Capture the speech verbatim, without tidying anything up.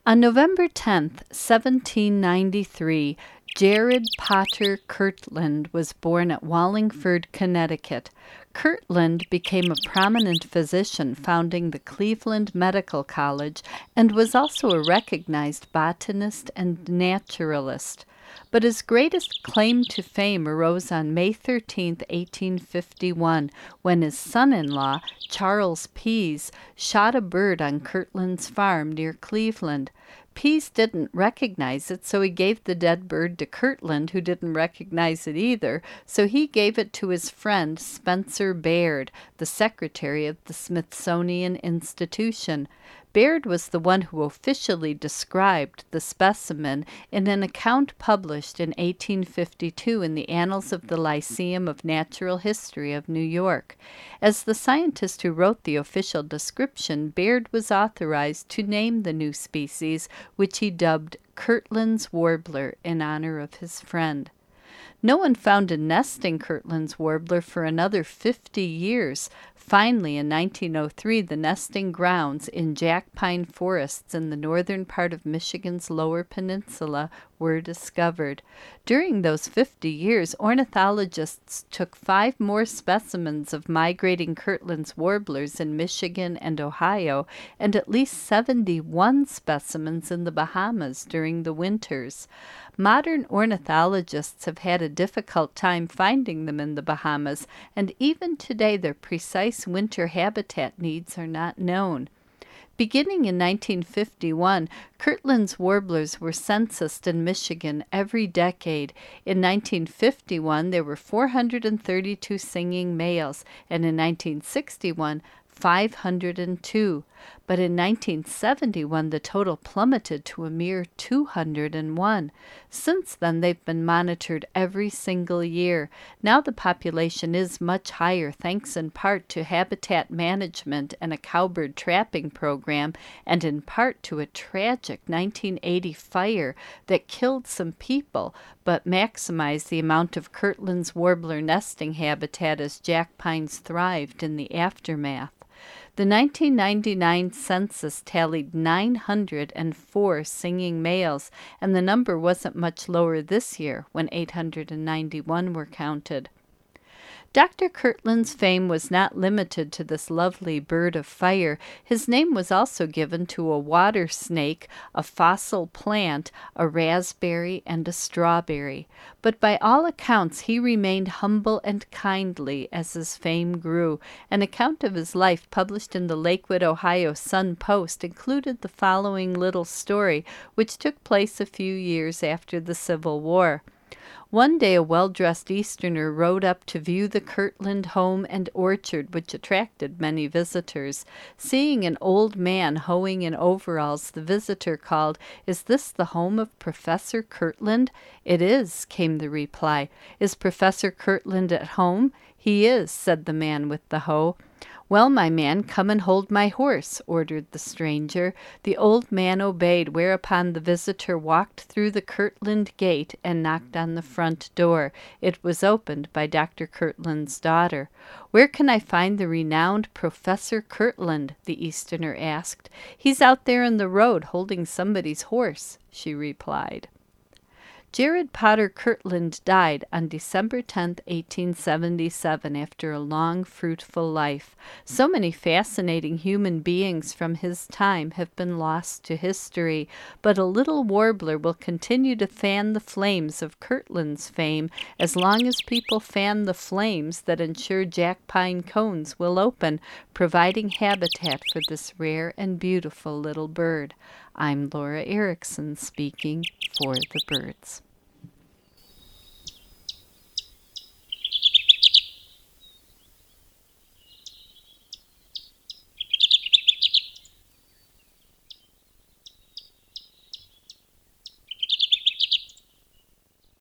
On November tenth, seventeen ninety-three, Jared Potter Kirtland was born at Wallingford, Connecticut. Kirtland became a prominent physician, founding the Cleveland Medical College, and was also a recognized botanist and naturalist. But his greatest claim to fame arose on May thirteenth, eighteen fifty-one, when his son-in-law, Charles Pease, shot a bird on Kirtland's farm near Cleveland. Pease didn't recognize it, so he gave the dead bird to Kirtland, who didn't recognize it either, so he gave it to his friend Spencer Baird, the secretary of the Smithsonian Institution. Baird was the one who officially described the specimen in an account published in eighteen fifty-two in the Annals of the Lyceum of Natural History of New York. As the scientist who wrote the official description, Baird was authorized to name the new species, which he dubbed Kirtland's warbler in honor of his friend. No one found a nest in Kirtland's warbler for another fifty years. Finally, in nineteen oh three, the nesting grounds in jack pine forests in the northern part of Michigan's Lower Peninsula were discovered. During those fifty years, ornithologists took five more specimens of migrating Kirtland's warblers in Michigan and Ohio, and at least seventy-one specimens in the Bahamas during the winters. Modern ornithologists have had a difficult time finding them in the Bahamas, and even today their precise winter habitat needs are not known. Beginning in nineteen fifty-one, Kirtland's warblers were censused in Michigan every decade. In nineteen fifty-one, there were four hundred thirty-two singing males, and in nineteen sixty-one, five hundred two. But in nineteen seventy-one, the total plummeted to a mere two hundred one. Since then, they've been monitored every single year. Now the population is much higher, thanks in part to habitat management and a cowbird trapping program, and in part to a tragic nineteen eighty fire that killed some people, but maximized the amount of Kirtland's warbler nesting habitat as jack pines thrived in the aftermath. The nineteen ninety-nine census tallied nine hundred four singing males, and the number wasn't much lower this year when eight hundred ninety-one were counted. Doctor Kirtland's fame was not limited to this lovely bird of fire. His name was also given to a water snake, a fossil plant, a raspberry, and a strawberry. But by all accounts he remained humble and kindly as his fame grew. An account of his life published in the Lakewood, Ohio Sun-Post included the following little story, which took place a few years after the Civil War. One day a well-dressed Easterner rode up to view the Kirtland home and orchard, which attracted many visitors. Seeing an old man hoeing in overalls, the visitor called, "Is this the home of Professor Kirtland?" "It is," came the reply. "Is Professor Kirtland at home?" "He is," said the man with the hoe. "Well, my man, come and hold my horse," ordered the stranger. The old man obeyed, whereupon the visitor walked through the Kirtland gate and knocked on the front door. It was opened by Doctor Kirtland's daughter. "Where can I find the renowned Professor Kirtland?" the Easterner asked. "He's out there in the road holding somebody's horse," she replied. Jared Potter Kirtland died on December tenth, eighteen seventy-seven, after a long, fruitful life. So many fascinating human beings from his time have been lost to history, but a little warbler will continue to fan the flames of Kirtland's fame as long as people fan the flames that ensure jack pine cones will open, providing habitat for this rare and beautiful little bird. I'm Laura Erickson speaking for the birds.